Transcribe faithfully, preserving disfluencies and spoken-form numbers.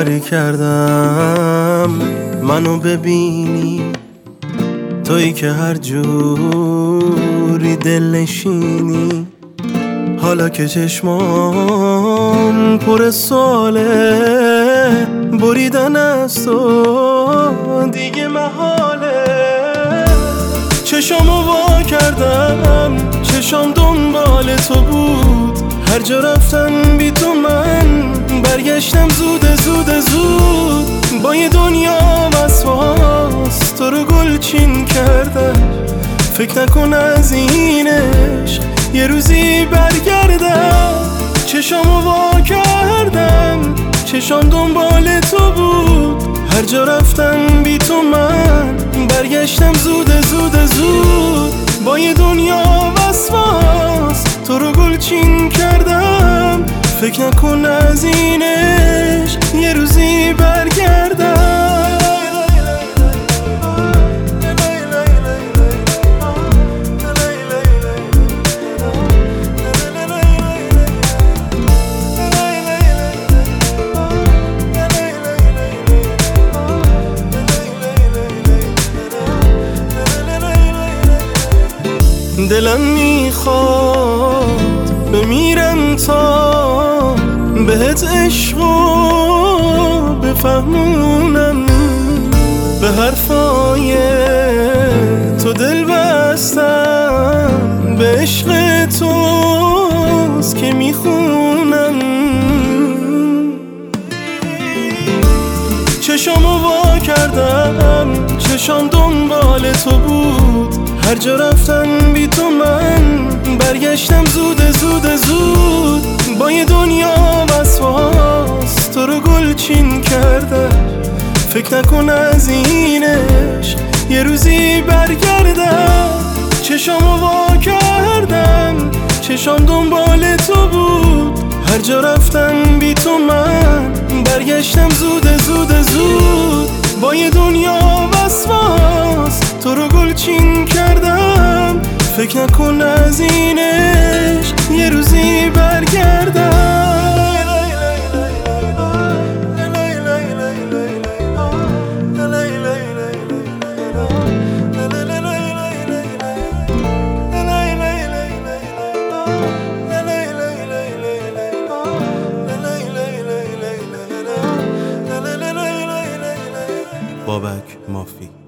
کاری کردم منو ببینی، تویی که هر جوری دل نشینی. حالا که چشمام پر سواله، بریدن از تو دیگه محاله. چشامو وا کردم، چشام دنبال تو بود. هر جا رفتن بی تو من برگشتم زود زود زود. با یه دنیا وسواس تو رو گلچین کردم. فکر نکن از اینش یه روزی برگردم. چشامو وا کردم، چشام دنبال تو بود. هر جا رفتم بی تو من برگشتم زود زود زود. با یه دنیا وسواس تو رو گلچین کردم. فکر نکن از اینش یه روزی برگردم. دلم میخواد بمیرم تا بهت عشقو بفهمونم. به حرفای تو دل بستم، به عشق توست که میخونم. چشامو وا کردم، چشام دنبال تو بود. هر جا رفتن بی تو من برگشتم زود زود زود. با یه دنیا وسواس تو رو گلچین کردم. فکر نکن از اینش یه روزی برگردم. چشامو وا کردم، چشام دنبال تو بود. هر جا رفتن بی تو من برگشتم زود زود زود. با یه دنیا وسواس تو رو گلچین کردم. فکر نکن از اینش یه روزی برگردم. بابک مافی.